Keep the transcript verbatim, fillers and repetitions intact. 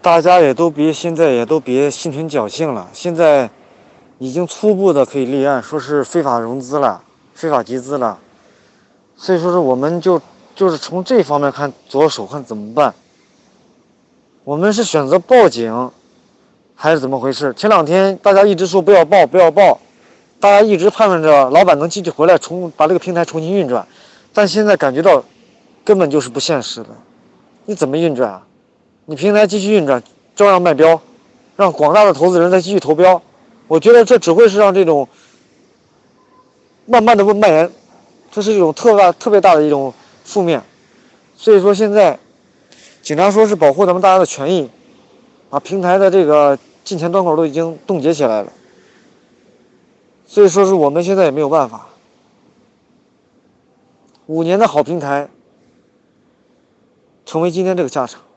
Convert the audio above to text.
大家也都别现在也都别心存侥幸了，现在已经初步的可以立案，说是非法融资了，非法集资了。所以说是我们就就是从这方面看着手，看怎么办。我们是选择报警，还是怎么回事？前两天大家一直说不要报，不要报，大家一直盼望着老板能继续回来，重把这个平台重新运转。但现在感觉到根本就是不现实的。你怎么运转啊？你平台继续运转，照样卖标，让广大的投资人再继续投标。我觉得这只会是让这种慢慢的蔓延，这是一种特大特别大的一种负面。所以说现在警察说是保护咱们大家的权益，啊，平台的这个进钱端口都已经冻结起来了。所以说是我们现在也没有办法。五年的好平台，成为今天这个下场。